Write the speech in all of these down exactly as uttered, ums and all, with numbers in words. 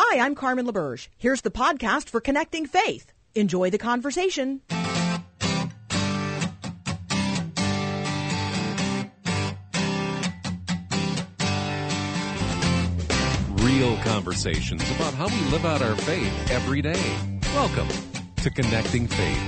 Hi, I'm Carmen LaBerge. Here's the podcast for Connecting Faith. Enjoy the conversation. Real conversations about how we live out our faith every day. Welcome to Connecting Faith.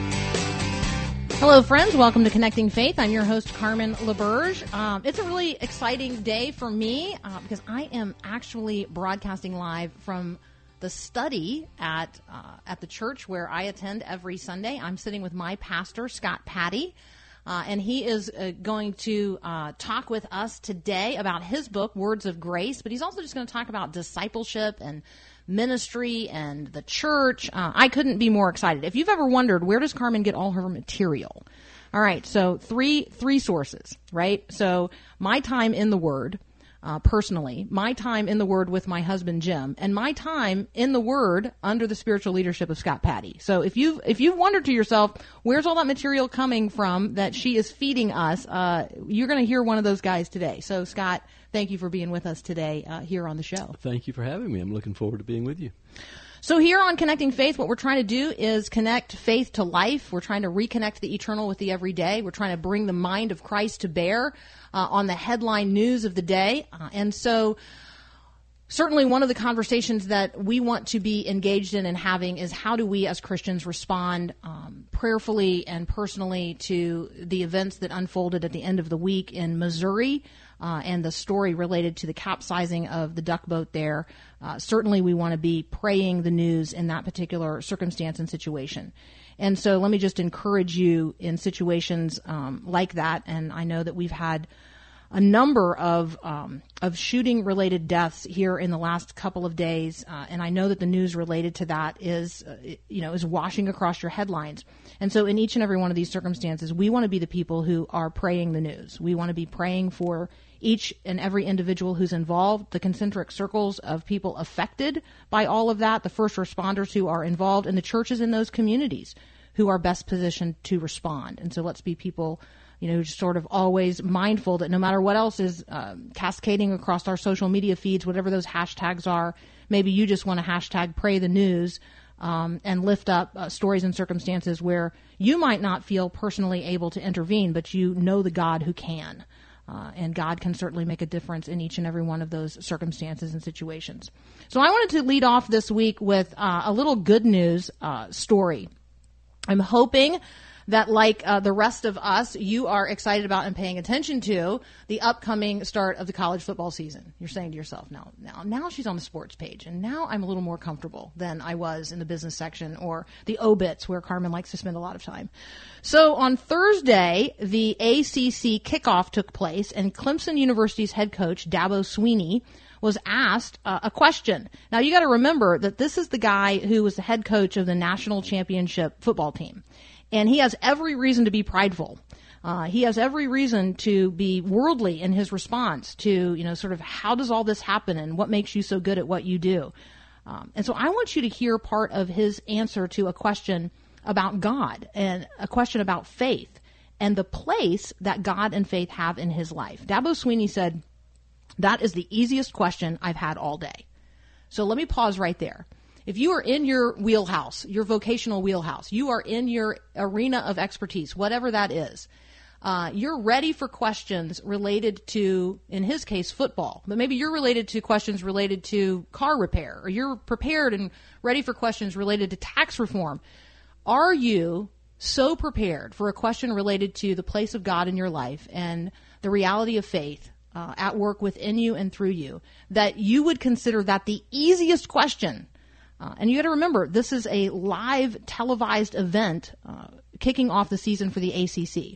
Hello, friends. Welcome to Connecting Faith. I'm your host, Carmen LaBerge. Um, it's a really exciting day for me uh, because I am actually broadcasting live from the study at uh, at the church where I attend every Sunday. I'm sitting with my pastor, Scott Patty, uh, and he is uh, going to uh, talk with us today about his book, Words of Grace, but he's also just going to talk about discipleship and ministry and the church. Uh, I couldn't be more excited. If you've ever wondered, where does Carmen get all her material? All right, so three three sources, right? So my time in the Word, uh, personally, my time in the Word with my husband Jim, and my time in the Word under the spiritual leadership of Scott Patty. So if you've if you've wondered to yourself, where's all that material coming from that she is feeding us? Uh, you're going to hear one of those guys today. So Scott, thank you for being with us today uh, here on the show. Thank you for having me. I'm looking forward to being with you. So here on Connecting Faith, what we're trying to do is connect faith to life. We're trying to reconnect the eternal with the everyday. We're trying to bring the mind of Christ to bear uh, on the headline news of the day. Uh, and so certainly one of the conversations that we want to be engaged in and having is how do we as Christians respond um, prayerfully and personally to the events that unfolded at the end of the week in Missouri uh, and the story related to the capsizing of the duck boat there. Uh, certainly we want to be praying the news in that particular circumstance and situation. And so let me just encourage you in situations um, like that, and I know that we've had a number of um, of shooting-related deaths here in the last couple of days, uh, and I know that the news related to that is, uh, you know, is washing across your headlines. And so, in each and every one of these circumstances, we want to be the people who are praying the news. We want to be praying for each and every individual who's involved, the concentric circles of people affected by all of that, the first responders who are involved, and the churches in those communities who are best positioned to respond. And so, let's be people, you know, just sort of always mindful that no matter what else is um, cascading across our social media feeds, whatever those hashtags are, maybe you just want to hashtag pray the news um, and lift up uh, stories and circumstances where you might not feel personally able to intervene, but you know the God who can. Uh, and God can certainly make a difference in each and every one of those circumstances and situations. So I wanted to lead off this week with uh, a little good news uh, story. I'm hoping that like uh, the rest of us, you are excited about and paying attention to the upcoming start of the college football season. You're saying to yourself, now, now, now she's on the sports page, and now I'm a little more comfortable than I was in the business section or the obits where Carmen likes to spend a lot of time. So on Thursday, the A C C kickoff took place, and Clemson University's head coach, Dabo Swinney, was asked uh, a question. Now, you got to remember that this is the guy who was the head coach of the national championship football team. And he has every reason to be prideful. Uh, he has every reason to be worldly in his response to, you know, sort of how does all this happen and what makes you so good at what you do. Um, and so I want you to hear part of his answer to a question about God and a question about faith and the place that God and faith have in his life. Dabo Swinney said, that is the easiest question I've had all day. So let me pause right there. If you are in your wheelhouse, your vocational wheelhouse, you are in your arena of expertise, whatever that is, uh, you're ready for questions related to, in his case, football. But maybe you're related to questions related to car repair, or you're prepared and ready for questions related to tax reform. Are you so prepared for a question related to the place of God in your life and the reality of faith uh, at work within you and through you that you would consider that the easiest question? Uh, and you got to remember, this is a live televised event uh, kicking off the season for the A C C.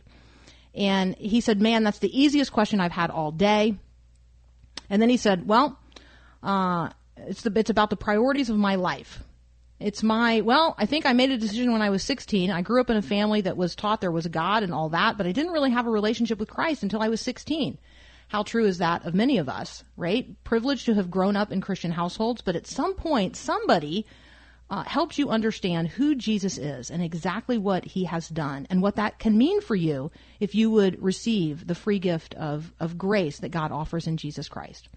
And he said, man, that's the easiest question I've had all day. And then he said, well, uh, it's, the, it's about the priorities of my life. It's my, well, I think I made a decision when I was sixteen. I grew up in a family that was taught there was a God and all that, but I didn't really have a relationship with Christ until I was sixteen. How true is that of many of us, right? Privileged to have grown up in Christian households, but at some point, somebody uh, helps you understand who Jesus is and exactly what he has done and what that can mean for you if you would receive the free gift of, of grace that God offers in Jesus Christ.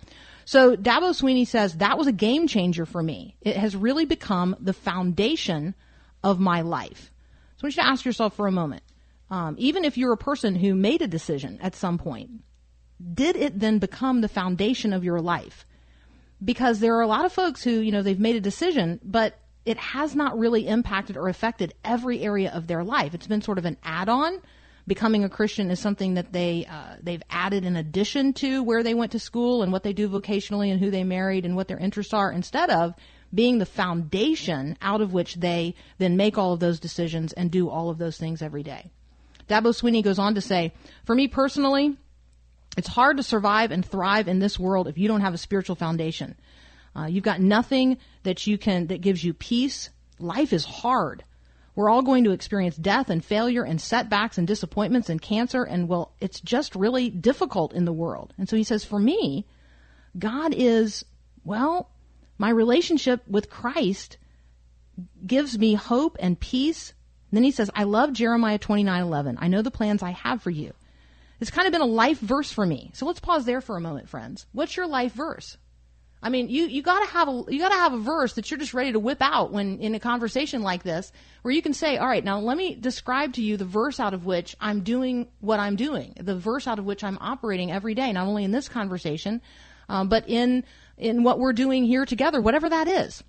So Dabo Sweeney says, that was a game changer for me. It has really become the foundation of my life. So I want you to ask yourself for a moment, um, even if you're a person who made a decision at some point, did it then become the foundation of your life? Because there are a lot of folks who, you know, they've made a decision, but it has not really impacted or affected every area of their life. It's been sort of an add-on. Becoming a Christian is something that they, uh, they've added in addition to where they went to school and what they do vocationally and who they married and what their interests are, instead of being the foundation out of which they then make all of those decisions and do all of those things every day. Dabo Sweeney goes on to say, for me personally, it's hard to survive and thrive in this world if you don't have a spiritual foundation. Uh, you've got nothing that you can, that gives you peace. Life is hard. We're all going to experience death and failure and setbacks and disappointments and cancer, and well, it's just really difficult in the world. And so he says, for me, God is, well, my relationship with Christ gives me hope and peace. And then he says, I love Jeremiah twenty-nine eleven. I know the plans I have for you. It's kind of been a life verse for me. So let's pause there for a moment, friends. What's your life verse? I mean, you, you gotta have a, you gotta have a verse that you're just ready to whip out when in a conversation like this, where you can say, all right, now let me describe to you the verse out of which I'm doing what I'm doing, the verse out of which I'm operating every day, not only in this conversation, um, but in, in what we're doing here together, whatever that is.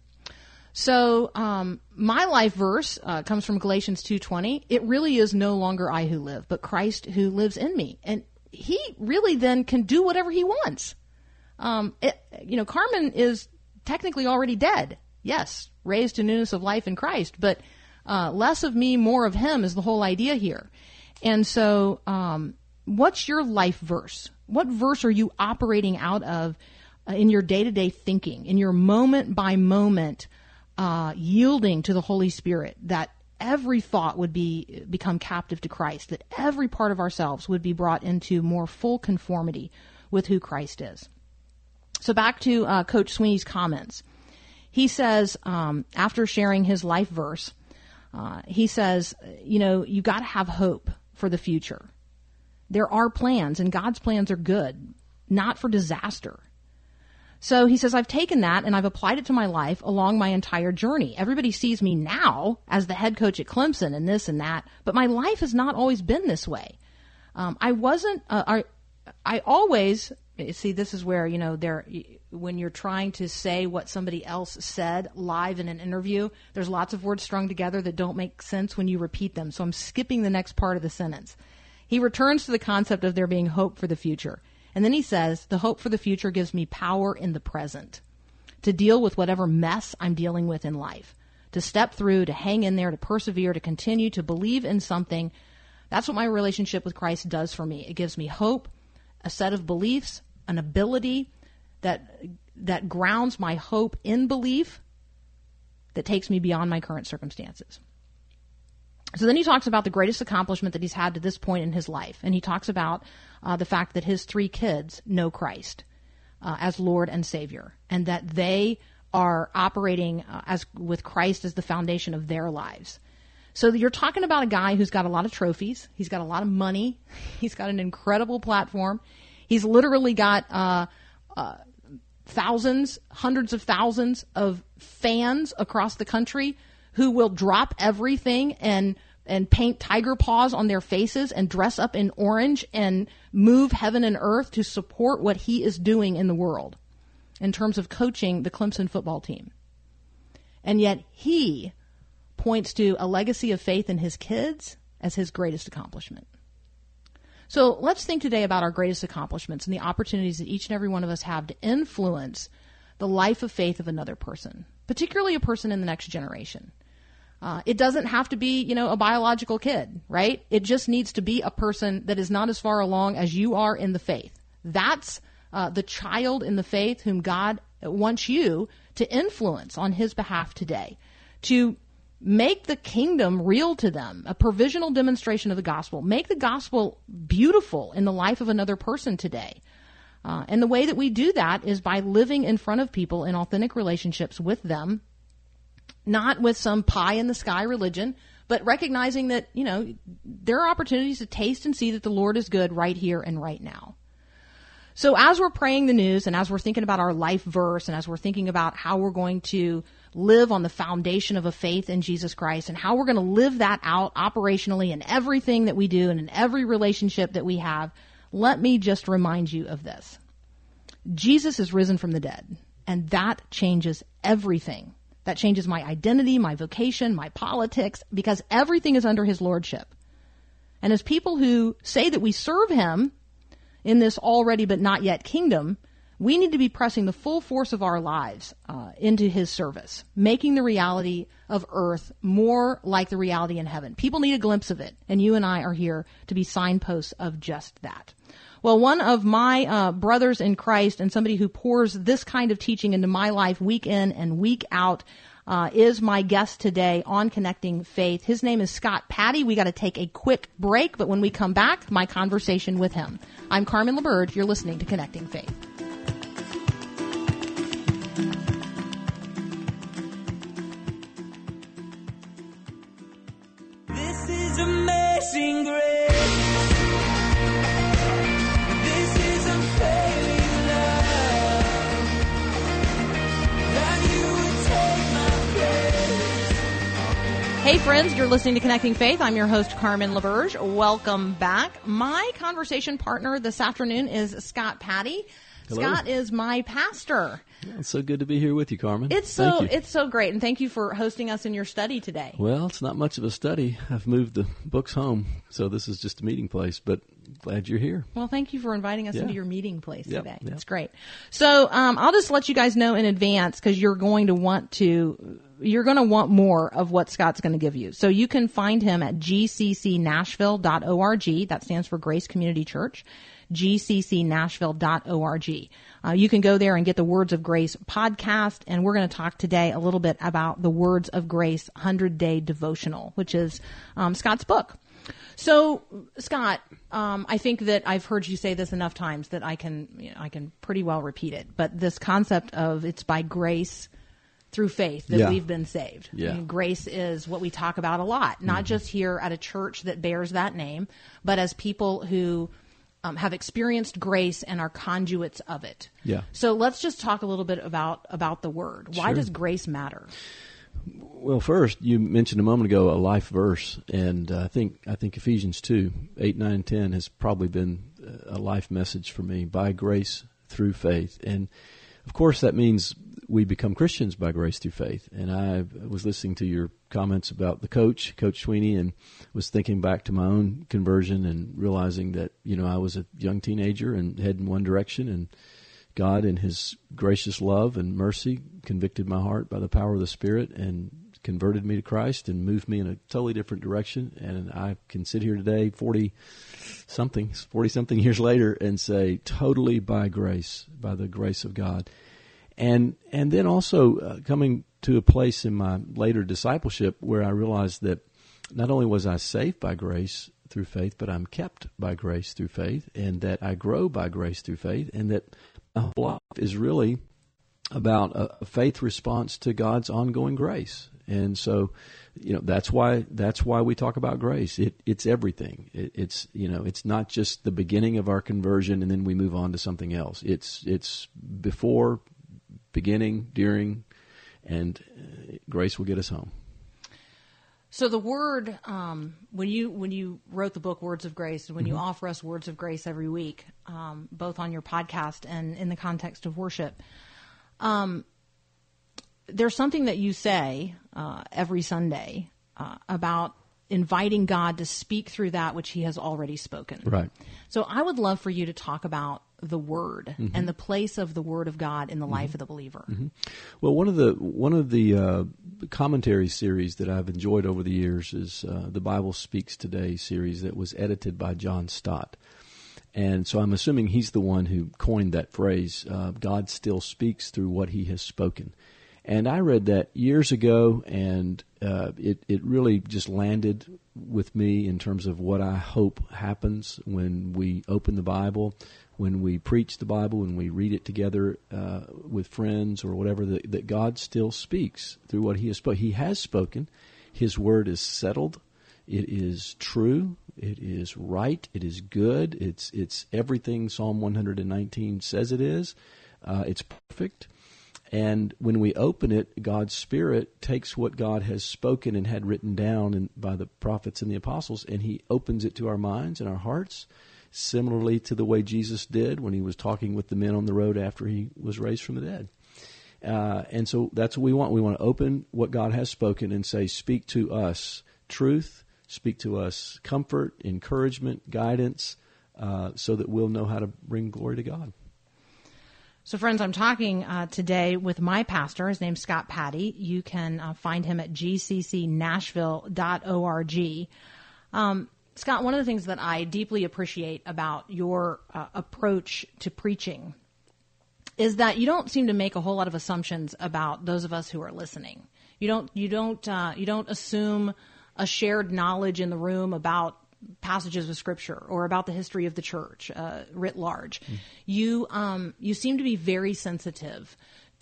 So, um, my life verse, uh, comes from Galatians two twenty. It really is no longer I who live, but Christ who lives in me. And he really then can do whatever he wants. Um, it, you know, Carmen is technically already dead. Yes, raised to newness of life in Christ, but uh, less of me, more of him is the whole idea here. And so, um, what's your life verse? What verse are you operating out of uh, in your day-to-day thinking, in your moment-by-moment uh, yielding to the Holy Spirit, that every thought would be become captive to Christ, that every part of ourselves would be brought into more full conformity with who Christ is? So back to uh, Coach Sweeney's comments. He says, um, after sharing his life verse, uh, he says, you know, you got to have hope for the future. There are plans, and God's plans are good, not for disaster. So he says, I've taken that and I've applied it to my life along my entire journey. Everybody sees me now as the head coach at Clemson and this and that, but my life has not always been this way. Um, I wasn't, uh, I, I always... See, this is where, you know, there, when you're trying to say what somebody else said live in an interview, there's lots of words strung together that don't make sense when you repeat them. So I'm skipping the next part of the sentence. He returns to the concept of there being hope for the future. And then he says, the hope for the future gives me power in the present to deal with whatever mess I'm dealing with in life, to step through, to hang in there, to persevere, to continue, to believe in something. That's what my relationship with Christ does for me. It gives me hope, a set of beliefs, an ability that that grounds my hope in belief that takes me beyond my current circumstances. So then he talks about the greatest accomplishment that he's had to this point in his life. And he talks about uh, the fact that his three kids know Christ uh, as Lord and Savior, and that they are operating uh, as with Christ as the foundation of their lives. So you're talking about a guy who's got a lot of trophies. He's got a lot of money. He's got an incredible platform. He's literally got uh, uh, thousands, hundreds of thousands of fans across the country who will drop everything and and paint tiger paws on their faces and dress up in orange and move heaven and earth to support what he is doing in the world in terms of coaching the Clemson football team. And yet he points to a legacy of faith in his kids as his greatest accomplishment. So let's think today about our greatest accomplishments and the opportunities that each and every one of us have to influence the life of faith of another person, particularly a person in the next generation. Uh, it doesn't have to be, you know, a biological kid, right? It just needs to be a person that is not as far along as you are in the faith. That's uh, the child in the faith whom God wants you to influence on his behalf today, to make the kingdom real to them, a provisional demonstration of the gospel. Make the gospel beautiful in the life of another person today. Uh, and the way that we do that is by living in front of people in authentic relationships with them, not with some pie-in-the-sky religion, but recognizing that, you know, there are opportunities to taste and see that the Lord is good right here and right now. So as we're praying the news and as we're thinking about our life verse and as we're thinking about how we're going to live on the foundation of a faith in Jesus Christ and how we're going to live that out operationally in everything that we do and in every relationship that we have, let me just remind you of this. Jesus is risen from the dead, and that changes everything. That changes my identity, my vocation, my politics, because everything is under his lordship. And as people who say that we serve him in this already but not yet kingdom, we need to be pressing the full force of our lives uh, into his service, making the reality of earth more like the reality in heaven. People need a glimpse of it, and you and I are here to be signposts of just that. Well, one of my uh, brothers in Christ and somebody who pours this kind of teaching into my life week in and week out uh, is my guest today on Connecting Faith. His name is Scott Patty. We got to take a quick break, but when we come back, my conversation with him. I'm Carmen LaBerge. You're listening to Connecting Faith. This is amazing grace. This is unfailing love. That you would take my place. Hey friends, you're listening to Connecting Faith. I'm your host, Carmen LaBerge. Welcome back. My conversation partner this afternoon is Scott Patty. Hello. Scott is my pastor. Yeah, it's so good to be here with you, Carmen. It's Thank so you. it's so great, and thank you for hosting us in your study today. Well, it's not much of a study. I've moved the books home, so this is just a meeting place, but glad you're here. Well, thank you for inviting us Yeah. into your meeting place Yep, today. yep. It's great. So um, I'll just let you guys know in advance because you're going to want to you're going to want more of what Scott's going to give you. So you can find him at g c c nashville dot org. That stands for Grace Community Church. g c c nashville dot org. Uh, you can go there and get the Words of Grace podcast, and we're going to talk today a little bit about the Words of Grace one hundred day Devotional, which is um, Scott's book. So, Scott, um, I think that I've heard you say this enough times that I can, you know, I can pretty well repeat it. But this concept of it's by grace through faith that Yeah. we've been saved. Yeah. I mean, grace is what we talk about a lot, not just here at a church that bears that name, but as people who um, have experienced grace and are conduits of it. Yeah. So let's just talk a little bit about about the word. Why Sure. does grace matter? Well, first, you mentioned a moment ago a life verse, and uh, I think I think Ephesians two, eight, nine, ten has probably been a life message for me, by grace through faith. And, of course, that means we become Christians by grace through faith. And I was listening to your comments about the coach, Coach Sweeney, and was thinking back to my own conversion and realizing that, you know, I was a young teenager and heading one direction, and God in his gracious love and mercy convicted my heart by the power of the Spirit and converted me to Christ and moved me in a totally different direction. And I can sit here today, forty something, forty something years later, and say, totally by grace, by the grace of God. And and then also uh, coming to a place in my later discipleship where I realized that not only was I saved by grace through faith, but I'm kept by grace through faith, and that I grow by grace through faith, and that my whole life is really about a, a faith response to God's ongoing grace. And so, you know, that's why that's why we talk about grace. It, it's everything. It, it's you know, it's not just the beginning of our conversion and then we move on to something else. It's it's before, beginning, during, and uh, grace will get us home. So the word, um, when you when you wrote the book Words of Grace, and when Mm-hmm. you offer us Words of Grace every week, um, both on your podcast and in the context of worship, um, there's something that you say uh, every Sunday uh, about inviting God to speak through that which he has already spoken. Right. So I would love for you to talk about the Word Mm-hmm. and the place of the Word of God in the life of the believer. Well, one of the one of the uh, commentary series that I've enjoyed over the years is uh, the Bible Speaks Today series that was edited by John Stott. And so I'm assuming he's the one who coined that phrase, uh, God still speaks through what he has spoken. And I read that years ago, and uh, it, it really just landed with me in terms of what I hope happens when we open the Bible, when we preach the Bible, when we read it together uh, with friends or whatever, that, that God still speaks through what he has spoken. He has spoken. His word is settled It is true. It is right. It is good. It's it's everything Psalm one nineteen says it is. Uh, it's perfect. And when we open it, God's Spirit takes what God has spoken and had written down in, by the prophets and the apostles, and He opens it to our minds and our hearts, similarly to the way Jesus did when He was talking with the men on the road after He was raised from the dead. Uh, and so that's what we want. We want to open what God has spoken and say, speak to us truth, speak to us comfort, encouragement, guidance, uh, so that we'll know how to bring glory to God. So, friends, I'm talking uh, today with my pastor. His name's Scott Patty. You can uh, find him at g c c nashville dot org. Um, Scott, one of the things that I deeply appreciate about your uh, approach to preaching is that you don't seem to make a whole lot of assumptions about those of us who are listening. You don't. You don't. Uh, you don't assume a shared knowledge in the room about passages of Scripture or about the history of the church uh, writ large. Mm. You um, you seem to be very sensitive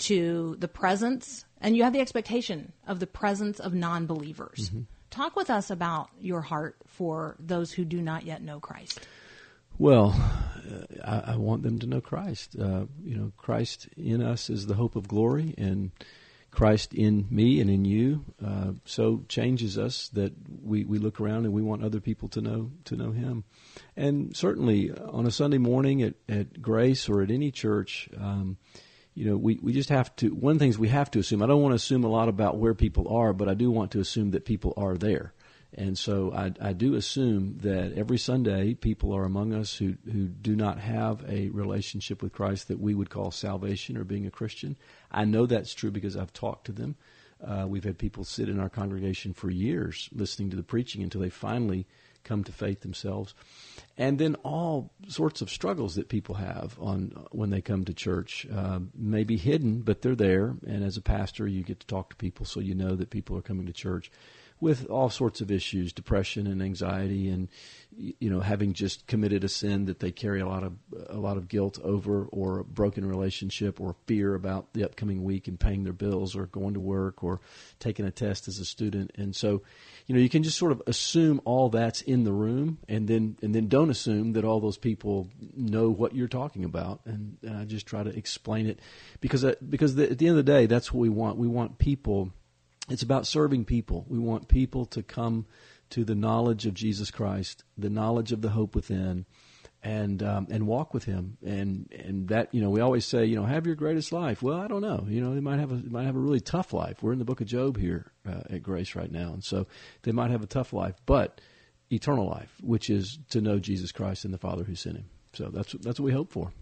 to the presence, and you have the expectation of the presence of non-believers. Mm-hmm. Talk with us about your heart for those who do not yet know Christ. Well, uh, I, I want them to know Christ. Uh, you know, Christ in us is the hope of glory, and Christ in me and in you uh, so changes us that we, we look around and we want other people to know to know Him. And certainly on a Sunday morning at, at Grace or at any church, um, you know, we, we just have to, one of the things we have to assume, I don't want to assume a lot about where people are, but I do want to assume that people are there. And so I, I do assume that every Sunday people are among us who, who do not have a relationship with Christ that we would call salvation or being a Christian. I know that's true because I've talked to them. Uh, we've had people sit in our congregation for years listening to the preaching until they finally come to faith themselves. And then all sorts of struggles that people have on when they come to church uh, may be hidden, but they're there. And as a pastor, you get to talk to people so you know that people are coming to church with all sorts of issues, depression and anxiety, and you know, having just committed a sin that they carry a lot of a lot of guilt over, or a broken relationship, or fear about the upcoming week and paying their bills, or going to work, or taking a test as a student. And so, you know, you can just sort of assume all that's in the room, and then and then don't assume that all those people know what you're talking about. And, and I just try to explain it because uh, because the, at the end of the day, that's what we want. We want people. It's about serving people. We want people to come to the knowledge of Jesus Christ, the knowledge of the hope within, and um, and walk with Him. And and that, you know, we always say, you know, have your greatest life. Well, I don't know. You know, they might have a they might have a really tough life. We're in the book of Job here uh, at Grace right now, and so they might have a tough life, but eternal life, which is to know Jesus Christ and the Father who sent Him. So that's that's what we hope for.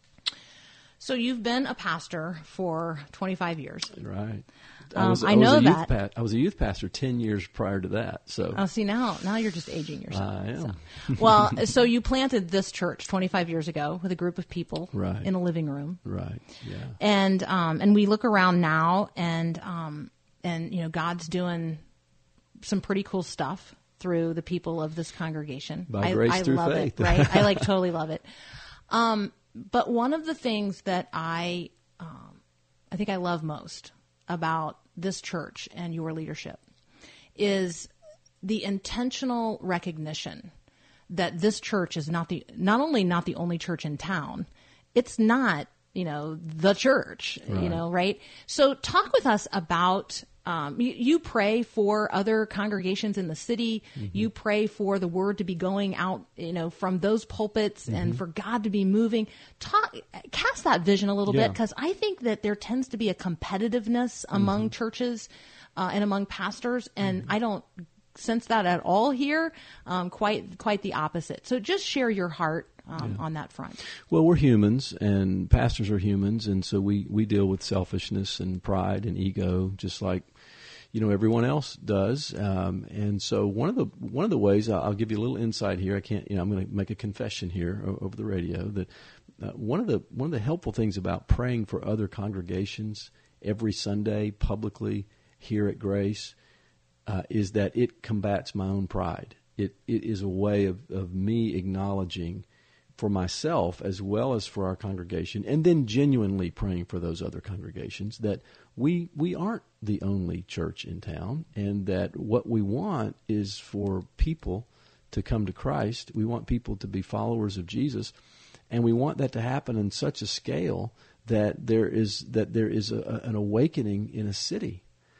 So you've been a pastor for twenty-five years. Right. Um, I, was, I, I know was a that. Youth pa- I was a youth pastor ten years prior to that. So. Oh, see, now now you're just aging yourself. I am. So. Well, so you planted this church twenty-five years ago with a group of people right. in a living room. Right, yeah. And um, and we look around now, and um, and you know, God's doing some pretty cool stuff through the people of this congregation. By I, grace I through love faith. it, right? I like totally love it. Um, but one of the things that I um, I think I love most about this church and your leadership is the intentional recognition that this church is not the not only not the only church in town, it's not, you know, the church, right. you know, right? So talk with us about Um, you, you pray for other congregations in the city. Mm-hmm. You pray for the word to be going out, you know, from those pulpits mm-hmm. and for God to be moving. Talk, cast that vision a little yeah. bit, because I think that there tends to be a competitiveness among mm-hmm. churches uh, and among pastors, and mm-hmm. I don't sense that at all here. Um, quite, quite the opposite. So just share your heart Um, yeah. on that front. Well, we're humans, and pastors are humans, and so we, we deal with selfishness and pride and ego, just like, you know, everyone else does. Um, and so one of the one of the ways, I'll, I'll give you a little insight here. I can't, you know, I'm going to make a confession here over the radio that uh, one of the one of the helpful things about praying for other congregations every Sunday publicly here at Grace uh, is that it combats my own pride. It it is a way of, of me acknowledging for myself as well as for our congregation, and then genuinely praying for those other congregations, that we we aren't the only church in town, and that what we want is for people to come to Christ. We want people to be followers of Jesus, and we want that to happen on such a scale that there is that there is a, an awakening in a city,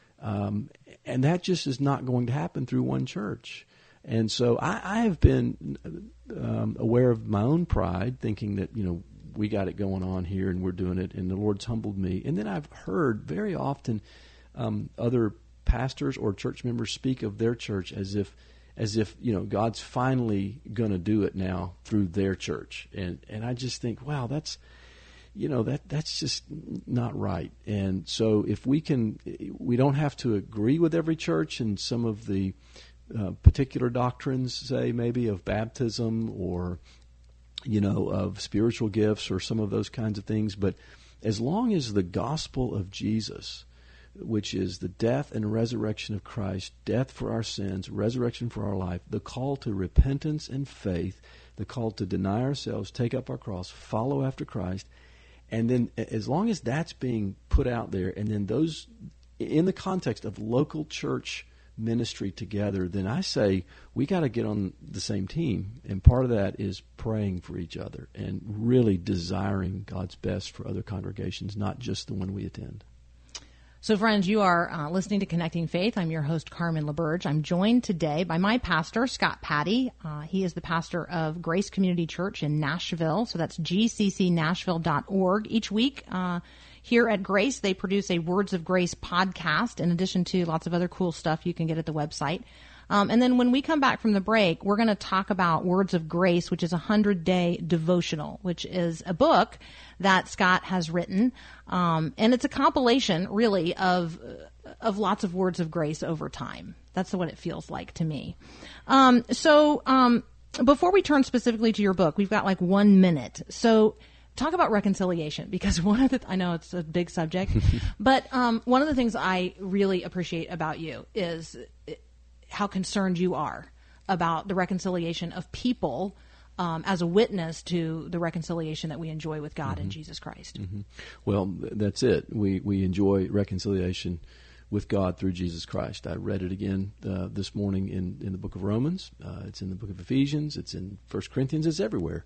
um, and that just is not going to happen through one church. And so I, I have been um, aware of my own pride, thinking that, you know, we got it going on here and we're doing it, and the Lord's humbled me. And then I've heard very often um, other pastors or church members speak of their church as if, as if you know, God's finally going to do it now through their church. And and I just think, wow, that's, you know, that that's just not right. And so if we can, we don't have to agree with every church in some of the Uh, particular doctrines, say maybe of baptism or, you know, of spiritual gifts or some of those kinds of things. But as long as the gospel of Jesus, which is the death and resurrection of Christ, death for our sins, resurrection for our life, the call to repentance and faith, the call to deny ourselves, take up our cross, follow after Christ, and then as long as that's being put out there, and then those, in the context of local church ministry together, then I say we got to get on the same team, and part of that is praying for each other and really desiring God's best for other congregations, not just the one we attend. So, friends, you are uh, listening to Connecting Faith. I'm your host, Carmen LaBerge. I'm joined today by my pastor, Scott Patty. Uh, he is the pastor of Grace Community Church in Nashville. So that's G C C Nashville dot org. Each week, uh, here at Grace, they produce a Words of Grace podcast, in addition to lots of other cool stuff you can get at the website. Um, and then when we come back from the break, we're going to talk about Words of Grace, which is a hundred-day devotional, which is a book that Scott has written. Um, and it's a compilation, really, of of lots of words of grace over time. That's what it feels like to me. Um, so um, before we turn specifically to your book, we've got like one minute. So talk about reconciliation, because one of the, I know it's a big subject, but um, one of the things I really appreciate about you is how concerned you are about the reconciliation of people um, as a witness to the reconciliation that we enjoy with God mm-hmm. in Jesus Christ. Mm-hmm. Well, that's it. We we enjoy reconciliation with God through Jesus Christ. I read it again uh, this morning in, in the book of Romans. Uh, it's in the book of Ephesians. It's in First Corinthians. It's everywhere.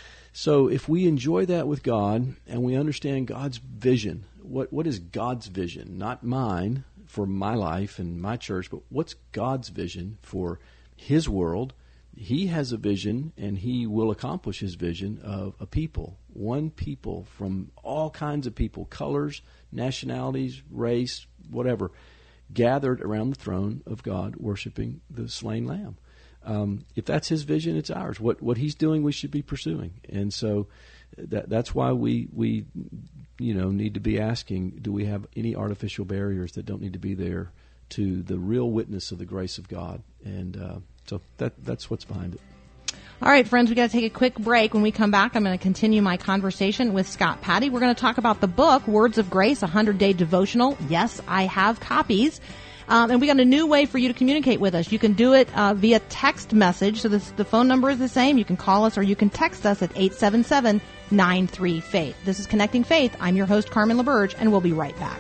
So if we enjoy that with God and we understand God's vision, what what is God's vision? Not mine for my life and my church, but what's God's vision for His world? He has a vision, and He will accomplish His vision of a people, one people from all kinds of people, colors, nationalities, race, whatever, gathered around the throne of God, worshiping the slain Lamb. Um, if that's His vision, it's ours. What what He's doing, we should be pursuing. And so that that's why we we you know need to be asking: do we have any artificial barriers that don't need to be there to the real witness of the grace of God? And uh, so that that's what's behind it. All right, friends, we got to take a quick break. When we come back, I'm going to continue my conversation with Scott Patty. We're going to talk about the book, Words of Grace, a hundred-day devotional. Yes, I have copies. Um, and we got a new way for you to communicate with us. You can do it uh, via text message. So this, the phone number is the same. You can call us or you can text us at eight seven seven, nine three, faith. This is Connecting Faith. I'm your host, Carmen LaBerge, and we'll be right back.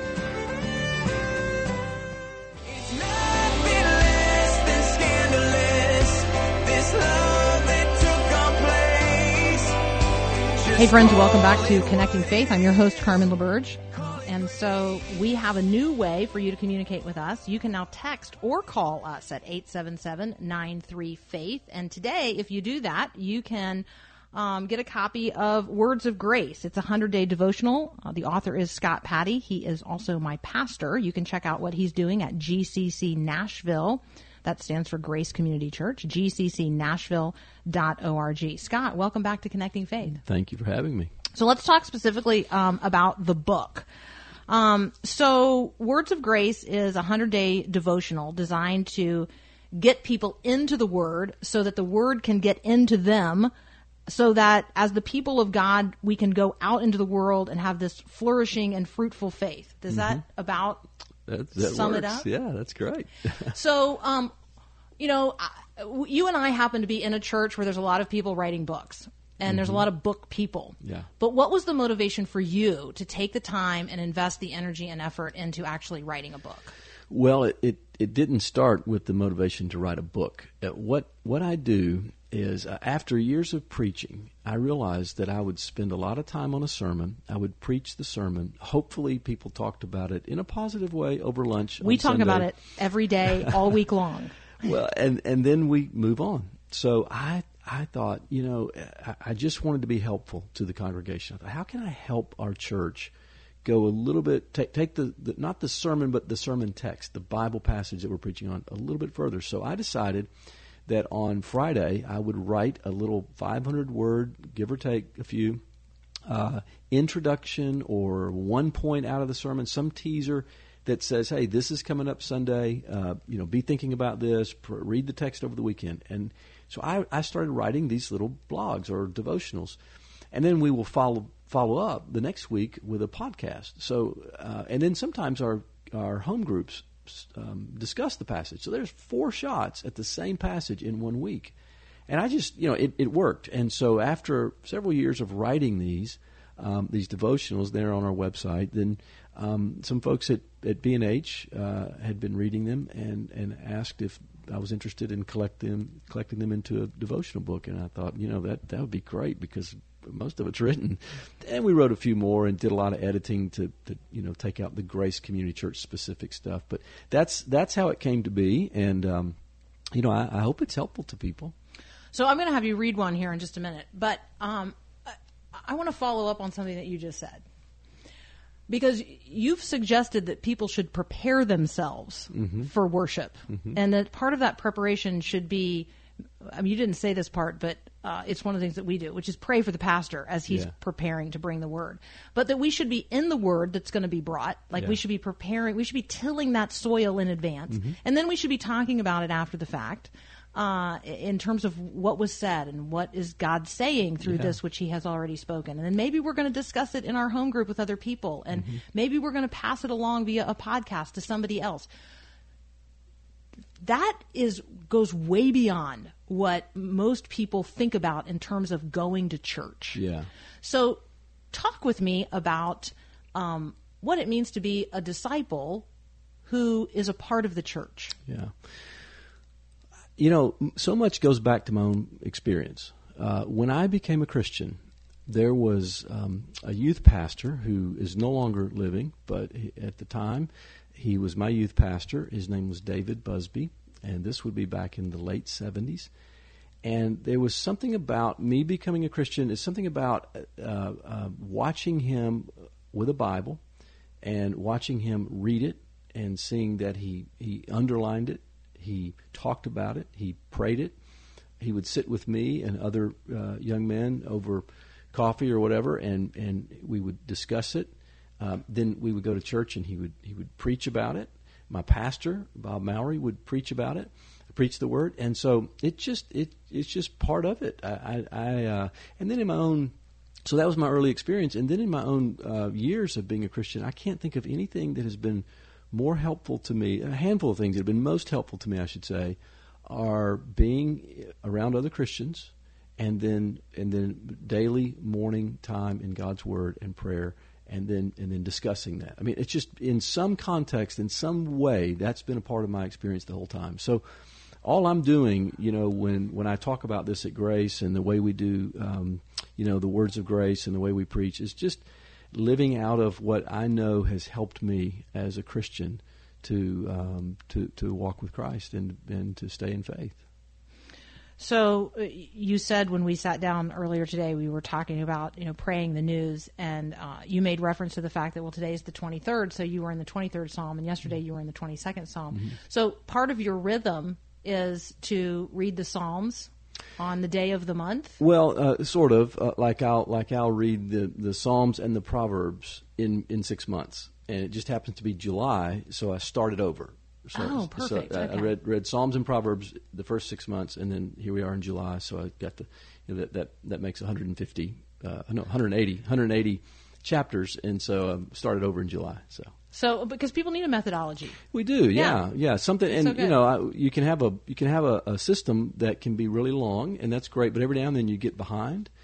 It's nothing less than scandalous, this love that took our place. Hey, friends, welcome back to Connecting Faith. I'm your host, Carmen LaBerge. And so we have a new way for you to communicate with us. You can now text or call us at eight seven seven, nine three, faith. And today, if you do that, you can um, get a copy of Words of Grace. It's a hundred-day devotional. Uh, the author is Scott Patty. He is also my pastor. You can check out what he's doing at G C C Nashville. That stands for Grace Community Church, G C C Nashville dot org. Scott, welcome back to Connecting Faith. Thank you for having me. So let's talk specifically um, about the book. Um, so Words of Grace is a hundred-day devotional designed to get people into the Word so that the Word can get into them, so that as the people of God, we can go out into the world and have this flourishing and fruitful faith. Does mm-hmm. that about that, that sum works. it up? Yeah, that's great. So, um, you know, you and I happen to be in a church where there's a lot of people writing books. and there's a lot of book people. Yeah. But what was the motivation for you to take the time and invest the energy and effort into actually writing a book? Well, it, it, it didn't start with the motivation to write a book. Uh, what what I do is, uh, after years of preaching, I realized that I would spend a lot of time on a sermon. I would preach the sermon. Hopefully, people talked about it in a positive way over lunch. We on talk Sunday. about it every day, all week long. Well, and, and then we move on. So I I thought, you know, I, I just wanted to be helpful to the congregation. I thought, how can I help our church go a little bit, take, take the, the, not the sermon, but the sermon text, the Bible passage that we're preaching on, a little bit further. So I decided that on Friday I would write a little five hundred word, give or take a few, uh, introduction or one point out of the sermon, some teaser that says, hey, this is coming up Sunday, uh, you know, be thinking about this, pr- read the text over the weekend. And so I, I started writing these little blogs or devotionals. And then we will follow follow up the next week with a podcast. So, uh, and then sometimes our, our home groups um, discuss the passage. So there's four shots at the same passage in one week. And I just, you know, it, it worked. And so after several years of writing these, um, these devotionals there on our website, then um, some folks at, at B and H uh, had been reading them and, and asked if I was interested in collect them, collecting them into a devotional book. And I thought, you know, that, that would be great because most of it's written. And we wrote a few more and did a lot of editing to, to you know, take out the Grace Community Church specific stuff. But that's that's how it came to be. And, um, you know, I, I hope it's helpful to people. So I'm going to have you read one here in just a minute. But um, I, I want to follow up on something that you just said. Because you've suggested that people should prepare themselves mm-hmm. for worship. Mm-hmm. And that part of that preparation should be, I mean, you didn't say this part, but uh, it's one of the things that we do, which is pray for the pastor as he's yeah. preparing to bring the word. But that we should be in the word that's going to be brought. Like yeah. we should be preparing, we should be tilling that soil in advance. Mm-hmm. And then we should be talking about it after the fact. Uh, in terms of what was said and what is God saying through yeah. this, which he has already spoken. And then maybe we're going to discuss it in our home group with other people. And mm-hmm. maybe we're going to pass it along via a podcast to somebody else. That is goes way beyond what most people think about in terms of going to church. Yeah. So talk with me about um, what it means to be a disciple who is a part of the church. Yeah. You know, so much goes back to my own experience. Uh, when I became a Christian, there was um, a youth pastor who is no longer living, but he, at the time, he was my youth pastor. His name was David Busby, and this would be back in the late seventies. And there was something about me becoming a Christian, is something about uh, uh, watching him with a Bible and watching him read it and seeing that he, he underlined it. He talked about it. He prayed it. He would sit with me and other uh, young men over coffee or whatever, and, and we would discuss it. Um, then we would go to church, and he would he would preach about it. My pastor, Bob Mowry, would preach about it, preach the word, and so it just it it's just part of it. I, I, I uh, and then in my own, so that was my early experience, and then in my own uh, years of being a Christian, I can't think of anything that has been more helpful to me. A handful of things that have been most helpful to me, I should say, are being around other Christians, and then and then daily morning time in God's Word and prayer, and then and then discussing that. I mean, it's just in some context, in some way, that's been a part of my experience the whole time. So all I'm doing, you know, when, when I talk about this at Grace and the way we do, um, you know, the words of grace and the way we preach is just living out of what I know has helped me as a Christian to um, to to walk with Christ and and to stay in faith. So uh, you said when we sat down earlier today, we were talking about, you know, praying the news, and uh, you made reference to the fact that, well, today is the twenty-third, so you were in the twenty-third Psalm, and yesterday you were in the twenty-second Psalm. Mm-hmm. So part of your rhythm is to read the Psalms on the day of the month? Well, uh, sort of. Uh, like I'll like I'll read the, the Psalms and the Proverbs in, in six months, and it just happens to be July, so I started over. So, oh, perfect. So I, okay. I read read Psalms and Proverbs the first six months, and then here we are in July. So I got the you know, that that that makes one hundred fifty, uh, no, one hundred eighty, one hundred eighty chapters, and so I started over in July. So. So, because people need a methodology. We do, yeah, yeah. yeah. Something, and so you know, I, you can have a you can have a, a system that can be really long, and that's great. But every now and then you get behind.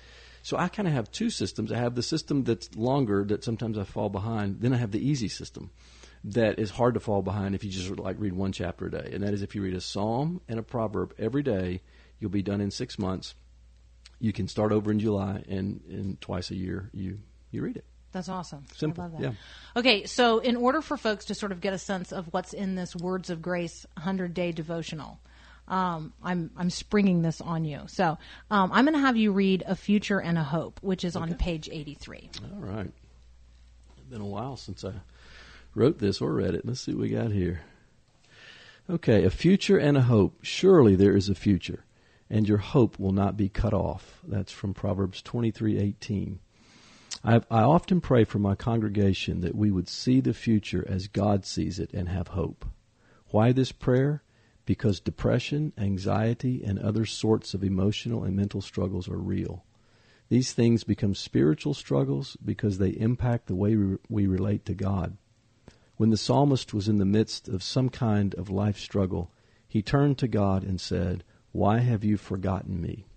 So I kind of have two systems. I have the system that's longer that sometimes I fall behind. Then I have the easy system that is hard to fall behind if you just like read one chapter a day. And that is if you read a psalm and a proverb every day, you'll be done in six months. You can start over in July, and, and twice a year you, you read it. That's awesome. Simple. I love that. Yeah. Okay, so in order for folks to sort of get a sense of what's in this Words of Grace hundred-day devotional, um, I'm I'm springing this on you. So um, I'm going to have you read A Future and a Hope, which is on Okay. page eighty-three. All right. It's been a while since I wrote this or read it. Let's see what we got here. Okay, a future and a hope. Surely there is a future, and your hope will not be cut off. That's from Proverbs twenty-three eighteen. I, I often pray for my congregation that we would see the future as God sees it and have hope. Why this prayer? Because depression, anxiety, and other sorts of emotional and mental struggles are real. These things become spiritual struggles because they impact the way we, we relate to God. When the psalmist was in the midst of some kind of life struggle, he turned to God and said, "Why have you forgotten me?"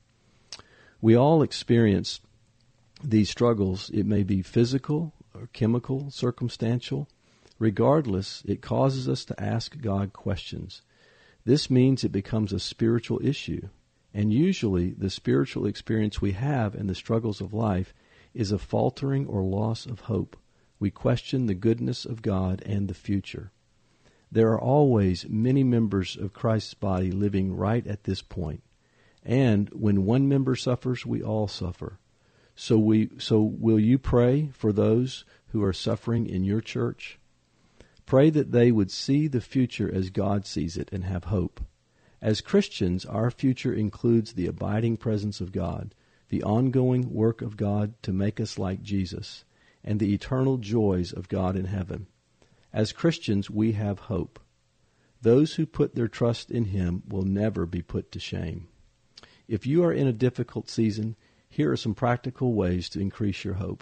We all experience these struggles. It may be physical or chemical, circumstantial. Regardless, it causes us to ask God questions. This means it becomes a spiritual issue. And usually the spiritual experience we have in the struggles of life is a faltering or loss of hope. We question the goodness of God and the future. There are always many members of Christ's body living right at this point. And when one member suffers, we all suffer. So we, so will you pray for those who are suffering in your church? Pray that they would see the future as God sees it and have hope. As Christians, our future includes the abiding presence of God, the ongoing work of God to make us like Jesus, and the eternal joys of God in heaven. As Christians, we have hope. Those who put their trust in Him will never be put to shame. If you are in a difficult season, here are some practical ways to increase your hope.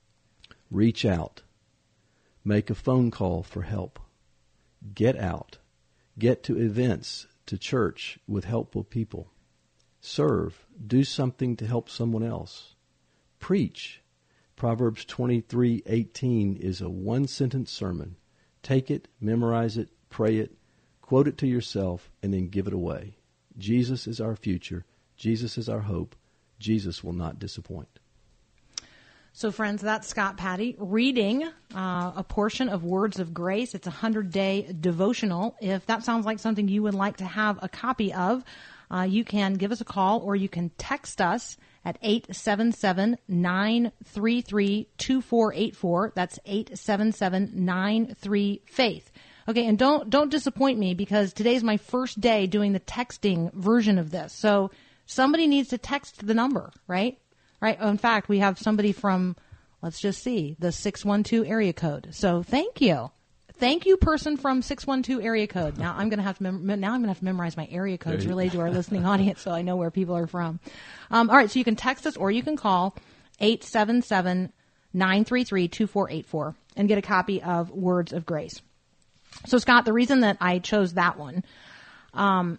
Reach out. Make a phone call for help. Get out. Get to events, to church with helpful people. Serve. Do something to help someone else. Preach. Proverbs twenty-three eighteen is a one-sentence sermon. Take it, memorize it, pray it, quote it to yourself, and then give it away. Jesus is our future. Jesus is our hope. Jesus will not disappoint. So, friends, that's Scott Patty reading uh, a portion of Words of Grace. It's a hundred-day devotional. If that sounds like something you would like to have a copy of, uh, you can give us a call or you can text us at eight seven seven, nine three three, two four eight four. That's eight seven seven, nine three, FAITH. Okay, and don't don't disappoint me because today's my first day doing the texting version of this. So somebody needs to text the number, right? Right. In fact, we have somebody from, let's just see, the six one two area code. So thank you. Thank you, person from six one two area code. Now I'm going to have to mem- now I'm going to have to memorize my area codes related to our listening audience so I know where people are from. Um, all right. So you can text us or you can call eight seven seven, nine three three, two four eight four and get a copy of Words of Grace. So, Scott, the reason that I chose that one, um,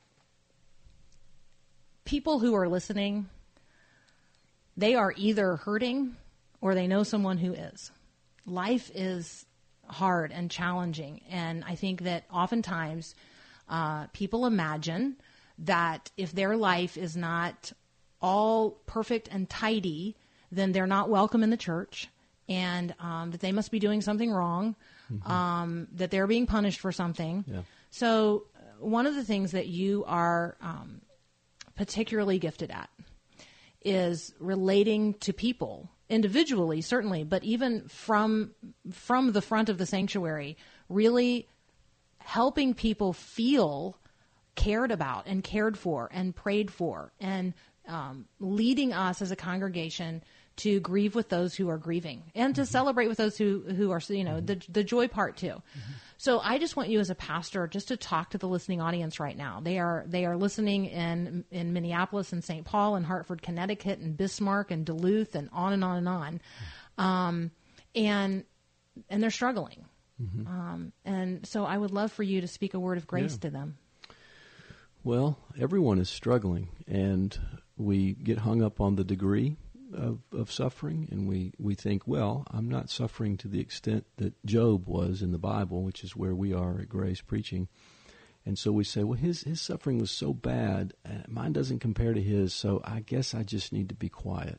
people who are listening, they are either hurting or they know someone who is. Life is hard and challenging. And I think that oftentimes uh, people imagine that if their life is not all perfect and tidy, then they're not welcome in the church and um, that they must be doing something wrong, mm-hmm. um, that they're being punished for something. Yeah. So one of the things that you are um, particularly gifted at is relating to people individually, certainly, but even from from the front of the sanctuary, really helping people feel cared about and cared for and prayed for, and um, leading us as a congregation to grieve with those who are grieving and to mm-hmm. celebrate with those who, who are, you know, mm-hmm. the the joy part too. Mm-hmm. So I just want you as a pastor just to talk to the listening audience right now. They are they are listening in in Minneapolis and Saint Paul and Hartford, Connecticut and Bismarck and Duluth and on and on and on. Um, and and they're struggling. Mm-hmm. Um, and so I would love for you to speak a word of grace yeah. to them. Well, everyone is struggling, and we get hung up on the degree of, of suffering, and we, we think, well, I'm not suffering to the extent that Job was in the Bible, which is where we are at Grace preaching. And so we say, well, his, his suffering was so bad, uh, mine doesn't compare to his, so I guess I just need to be quiet.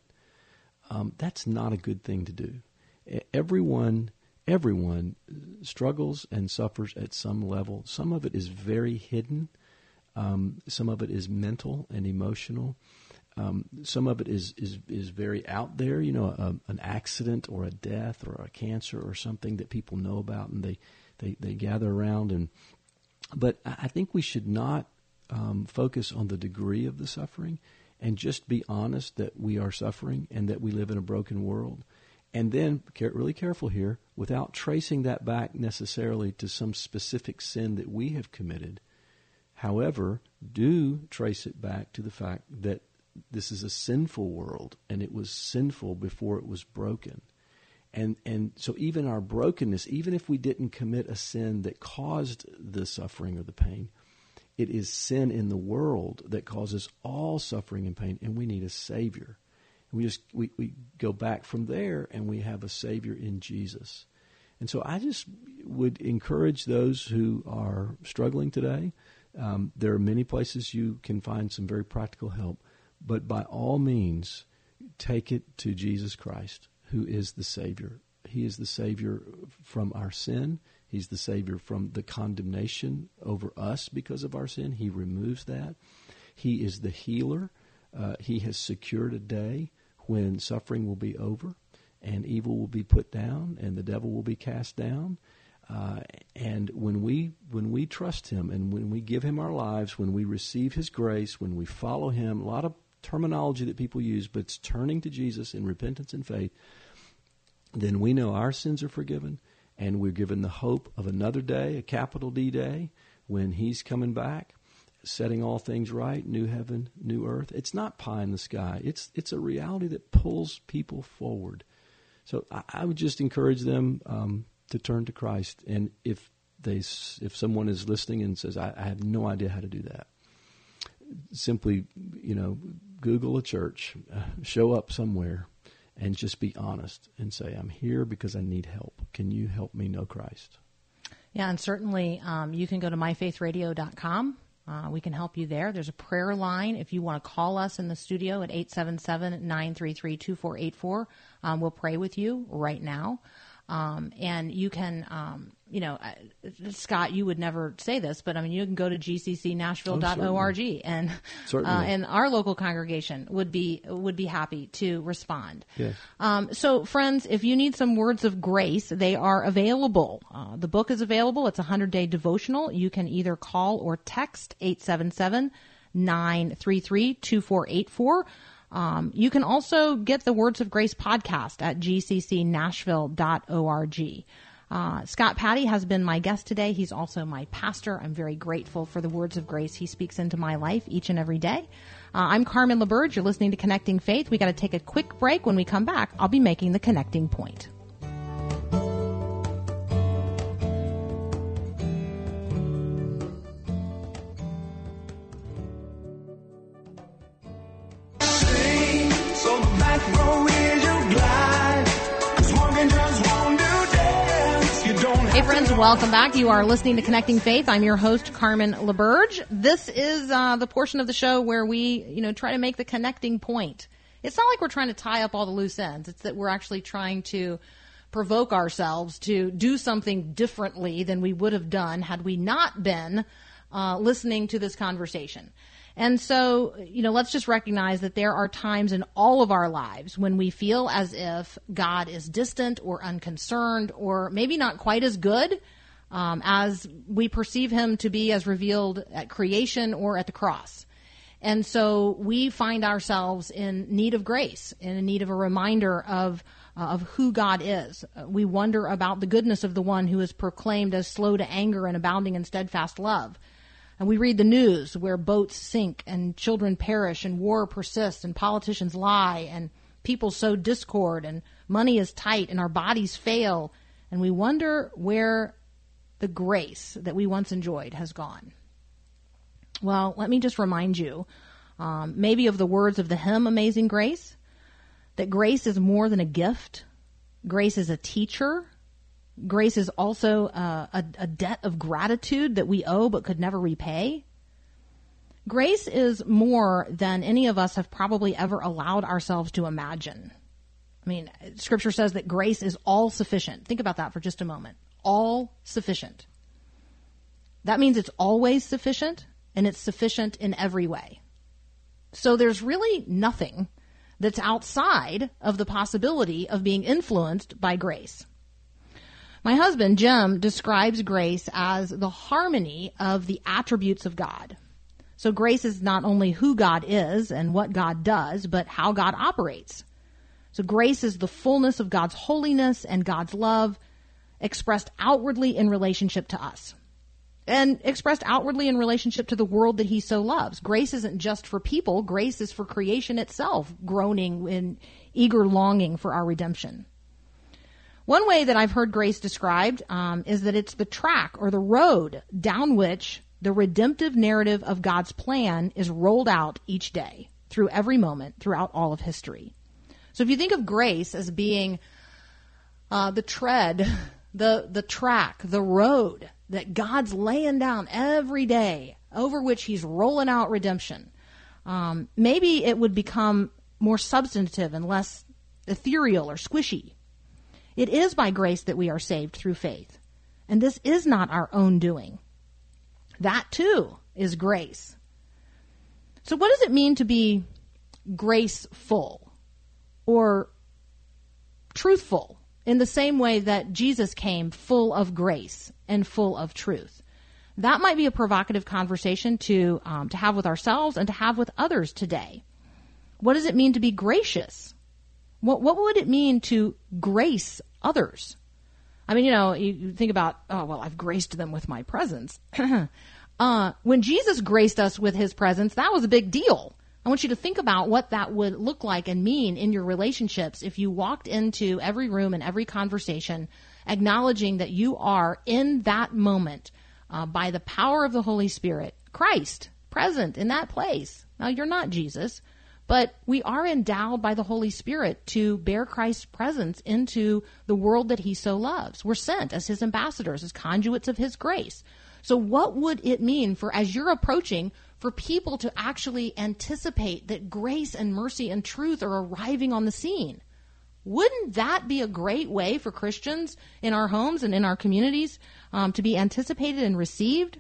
Um, that's not a good thing to do. Everyone, everyone struggles and suffers at some level. Some of it is very hidden. Um, some of it is mental and emotional. Um, some of it is, is, is very out there, you know, a, an accident or a death or a cancer or something that people know about, and they, they, they gather around. And But I think we should not um, focus on the degree of the suffering, and just be honest that we are suffering and that we live in a broken world. And then, really careful here, without tracing that back necessarily to some specific sin that we have committed. However, do trace it back to the fact that this is a sinful world, and it was sinful before it was broken. And and so even our brokenness, even if we didn't commit a sin that caused the suffering or the pain, it is sin in the world that causes all suffering and pain, and we need a Savior. And we just we, we go back from there, and we have a Savior in Jesus. And so I just would encourage those who are struggling today. Um, there are many places you can find some very practical help, but by all means, take it to Jesus Christ, who is the Savior. He is the Savior from our sin. He's the Savior from the condemnation over us because of our sin. He removes that. He is the healer. Uh, he has secured a day when suffering will be over and evil will be put down and the devil will be cast down. Uh, and when we when we trust Him and when we give Him our lives, when we receive His grace, when we follow Him, a lot of terminology that people use, but it's turning to Jesus in repentance and faith, then we know our sins are forgiven, and we're given the hope of another day, a capital D day, when He's coming back, setting all things right, new heaven, new earth. It's not pie in the sky. It's it's a reality that pulls people forward. So I, I would just encourage them um, to turn to Christ. And if they if someone is listening and says, I, I have no idea how to do that, simply, you know, Google a church, uh, show up somewhere, and just be honest and say, I'm here because I need help. Can you help me know Christ? Yeah, and certainly um, you can go to my faith radio dot com. Uh, we can help you there. There's a prayer line. If you want to call us in the studio at eight seven seven, nine three three, two four eight four, um, we'll pray with you right now. Um, and you can, um, you know, uh, Scott, you would never say this, but I mean, you can go to G C C Nashville dot org, oh, and uh, and our local congregation would be would be happy to respond. Yes. Um, so, friends, if you need some words of grace, they are available. Uh, the book is available. It's a hundred-day devotional. You can either call or text eight seven seven, nine three three, two four eight four. Um, you can also get the Words of Grace podcast at G C C Nashville dot org. Uh, Scott Patty has been my guest today. He's also my pastor. I'm very grateful for the words of grace he speaks into my life each and every day. Uh, I'm Carmen LaBerge. You're listening to Connecting Faith. We got to take a quick break. When we come back, I'll be making the connecting point. Hey friends, welcome back. You are listening to Connecting Faith. I'm your host, Carmen LaBerge. This is uh, the portion of the show where we, you know, try to make the connecting point. It's not like we're trying to tie up all the loose ends. It's that we're actually trying to provoke ourselves to do something differently than we would have done had we not been uh, listening to this conversation. And so, you know, let's just recognize that there are times in all of our lives when we feel as if God is distant or unconcerned or maybe not quite as good um, as we perceive Him to be as revealed at creation or at the cross. And so we find ourselves in need of grace, in need of a reminder of uh, of who God is. Uh, we wonder about the goodness of the one who is proclaimed as slow to anger and abounding in steadfast love. And we read the news where boats sink and children perish and war persists and politicians lie and people sow discord and money is tight and our bodies fail. And we wonder where the grace that we once enjoyed has gone. Well, let me just remind you um, maybe of the words of the hymn Amazing Grace. that grace is more than a gift. Grace is a teacher. Grace is also uh, a, a debt of gratitude that we owe but could never repay. Grace is more than any of us have probably ever allowed ourselves to imagine. I mean, Scripture says that grace is all sufficient. Think about that for just a moment. All sufficient. That means it's always sufficient, and it's sufficient in every way. So there's really nothing that's outside of the possibility of being influenced by grace. My husband, Jim, describes grace as the harmony of the attributes of God. So grace is not only who God is and what God does, but how God operates. So grace is the fullness of God's holiness and God's love expressed outwardly in relationship to us. And expressed outwardly in relationship to the world that he so loves. Grace isn't just for people. Grace is for creation itself, groaning in eager longing for our redemption. One way that I've heard grace described um, is that it's the track or the road down which the redemptive narrative of God's plan is rolled out each day, through every moment, throughout all of history. So if you think of grace as being uh, the tread, the the track, the road that God's laying down every day, over which he's rolling out redemption, um, maybe it would become more substantive and less ethereal or squishy. It is by grace that we are saved through faith. And this is not our own doing. That too is grace. So what does it mean to be graceful or truthful in the same way that Jesus came full of grace and full of truth? That might be a provocative conversation to um, to have with ourselves and to have with others today. What does it mean to be gracious? What what would it mean to grace others? I mean, you know, you, you think about, oh, well, I've graced them with my presence. uh, when Jesus graced us with his presence, that was a big deal. I want you to think about what that would look like and mean in your relationships if you walked into every room and every conversation acknowledging that you are in that moment uh, by the power of the Holy Spirit, Christ, present in that place. Now, you're not Jesus, but we are endowed by the Holy Spirit to bear Christ's presence into the world that he so loves. We're sent as his ambassadors, as conduits of his grace. So what would it mean for, as you're approaching, for people to actually anticipate that grace and mercy and truth are arriving on the scene? Wouldn't that be a great way for Christians in our homes and in our communities um, to be anticipated and received?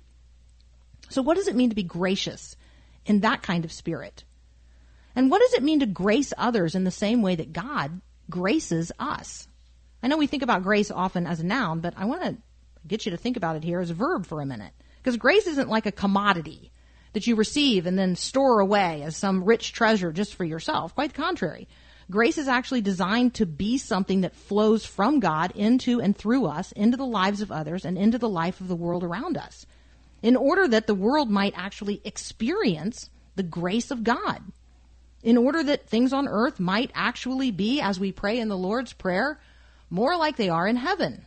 So what does it mean to be gracious in that kind of spirit? And what does it mean to grace others in the same way that God graces us? I know we think about grace often as a noun, but I want to get you to think about it here as a verb for a minute. Because grace isn't like a commodity that you receive and then store away as some rich treasure just for yourself. Quite the contrary. Grace is actually designed to be something that flows from God into and through us, into the lives of others, and into the life of the world around us, in order that the world might actually experience the grace of God. In order that things on earth might actually be, as we pray in the Lord's Prayer, more like they are in heaven.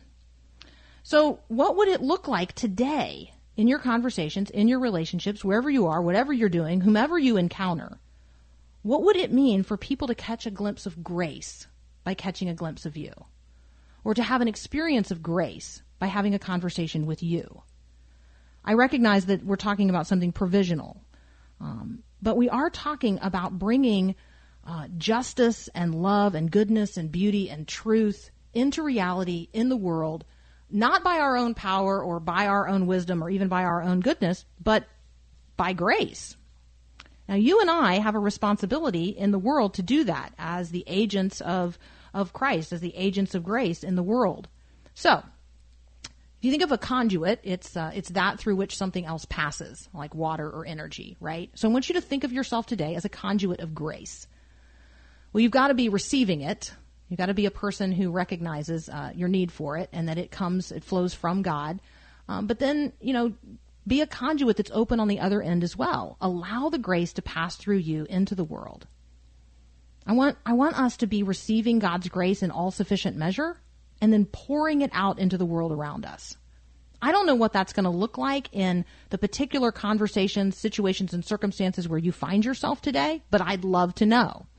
So what would it look like today in your conversations, in your relationships, wherever you are, whatever you're doing, whomever you encounter? What would it mean for people to catch a glimpse of grace by catching a glimpse of you? Or to have an experience of grace by having a conversation with you? I recognize that we're talking about something provisional. Um, but we are talking about bringing uh, justice and love and goodness and beauty and truth into reality in the world, not by our own power or by our own wisdom or even by our own goodness, but by grace. Now, you and I have a responsibility in the world to do that as the agents of, of Christ, as the agents of grace in the world. So, if you think of a conduit, it's uh, it's that through which something else passes, like water or energy, right? So I want you to think of yourself today as a conduit of grace. Well, you've got to be receiving it. You've got to be a person who recognizes uh, your need for it and that it comes, it flows from God. Um, but then, you know, be a conduit that's open on the other end as well. Allow the grace to pass through you into the world. I want I want us to be receiving God's grace in all sufficient measure and then pouring it out into the world around us. I don't know what that's going to look like in the particular conversations, situations, and circumstances where you find yourself today, but I'd love to know.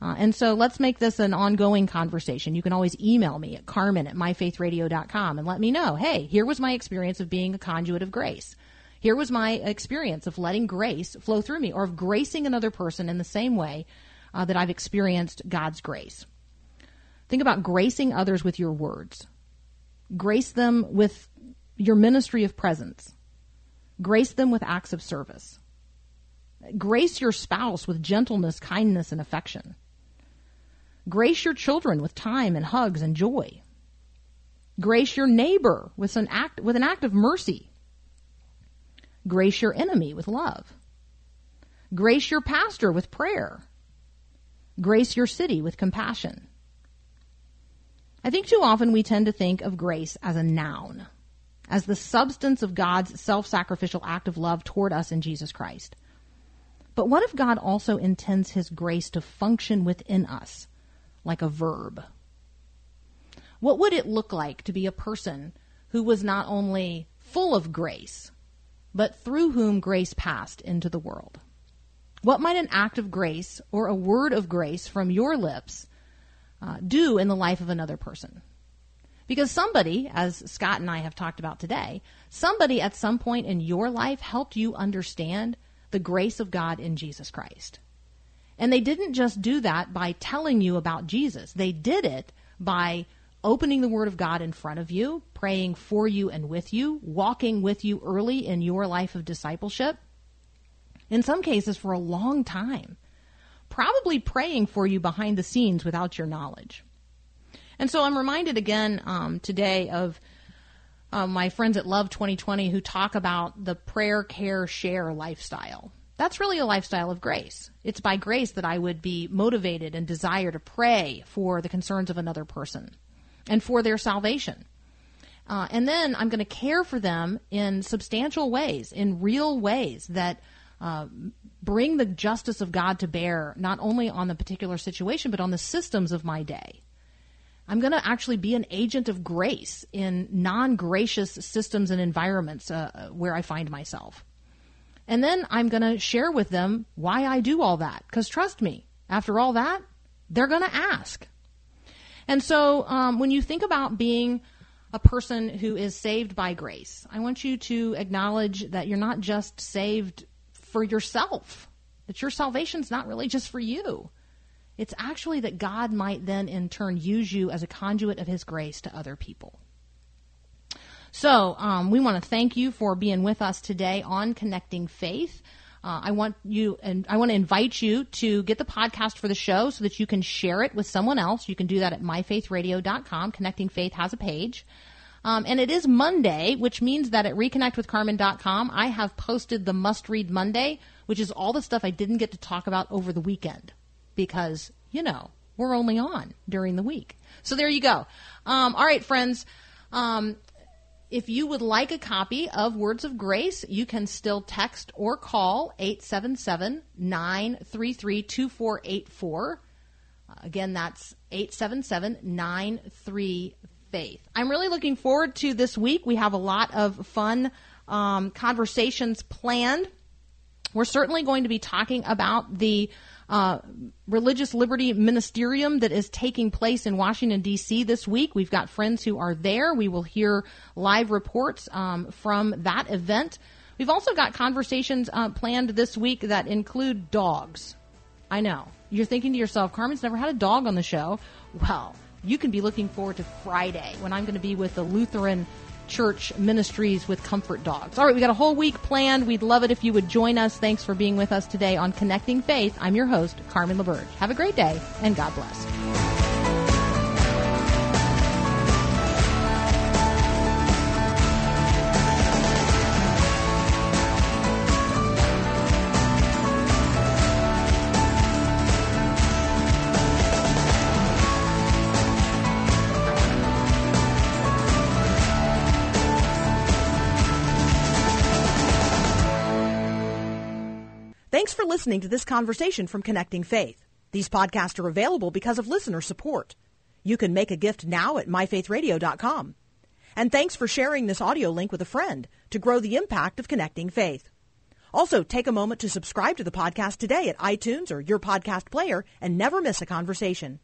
Uh, and so let's make this an ongoing conversation. You can always email me at carmen at my faith radio dot com and let me know, hey, here was my experience of being a conduit of grace. Here was my experience of letting grace flow through me, or of gracing another person in the same way uh, that I've experienced God's grace. Think about gracing others with your words. Grace them with your ministry of presence. Grace them with acts of service. Grace your spouse with gentleness, kindness, and affection. Grace your children with time and hugs and joy. Grace your neighbor with an act, with an act of mercy. Grace your enemy with love. Grace your pastor with prayer. Grace your city with compassion. I think too often we tend to think of grace as a noun, as the substance of God's self-sacrificial act of love toward us in Jesus Christ. But what if God also intends his grace to function within us like a verb? What would it look like to be a person who was not only full of grace, but through whom grace passed into the world? What might an act of grace or a word of grace from your lips uh, do in the life of another person? Because somebody, as Scott and I have talked about today, somebody at some point in your life helped you understand the grace of God in Jesus Christ. And they didn't just do that by telling you about Jesus. They did it by opening the Word of God in front of you, praying for you and with you, walking with you early in your life of discipleship, in some cases for a long time, probably praying for you behind the scenes without your knowledge. And so I'm reminded again um, today of uh, my friends at Love twenty twenty who talk about the prayer, care, share lifestyle. That's really a lifestyle of grace. It's by grace that I would be motivated and desire to pray for the concerns of another person and for their salvation. Uh, and then I'm going to care for them in substantial ways, in real ways that uh, bring the justice of God to bear, not only on the particular situation, but on the systems of my day. I'm going to actually be an agent of grace in non-gracious systems and environments uh, where I find myself. And then I'm going to share with them why I do all that. Because trust me, after all that, they're going to ask. And so um, when you think about being a person who is saved by grace, I want you to acknowledge that you're not just saved for yourself, that your salvation's not really just for you. It's actually that God might then in turn use you as a conduit of his grace to other people. So um, we want to thank you for being with us today on Connecting Faith. Uh, I want you and I want to invite you to get the podcast for the show so that you can share it with someone else. You can do that at my faith radio dot com. Connecting Faith has a page. Um, and it is Monday, which means that at reconnect with carmen dot com, I have posted the Must Read Monday, which is all the stuff I didn't get to talk about over the weekend because, you know, we're only on during the week. So there you go. Um, all right, friends. Um, If you would like a copy of Words of Grace, you can still text or call eight seven seven, nine three three, two four eight four. Uh, again, that's eight seven seven, nine three, faith. I'm really looking forward to this week. We have a lot of fun um, conversations planned. We're certainly going to be talking about the Uh, religious liberty ministerium that is taking place in Washington, D C this week. We've got friends who are there. We will hear live reports um, from that event. We've also got conversations uh, planned this week that include dogs. I know. You're thinking to yourself, Carmen's never had a dog on the show. Well, you can be looking forward to Friday when I'm going to be with the Lutheran Church Ministries with Comfort Dogs. All right, we got a whole week planned. We'd love it if you would join us. Thanks for being with us today on Connecting Faith. I'm your host, Carmen LaBerge. Have a great day, and God bless. Thanks for listening to this conversation from Connecting Faith. These podcasts are available because of listener support. You can make a gift now at my faith radio dot com. And thanks for sharing this audio link with a friend to grow the impact of Connecting Faith. Also, take a moment to subscribe to the podcast today at iTunes or your podcast player and never miss a conversation.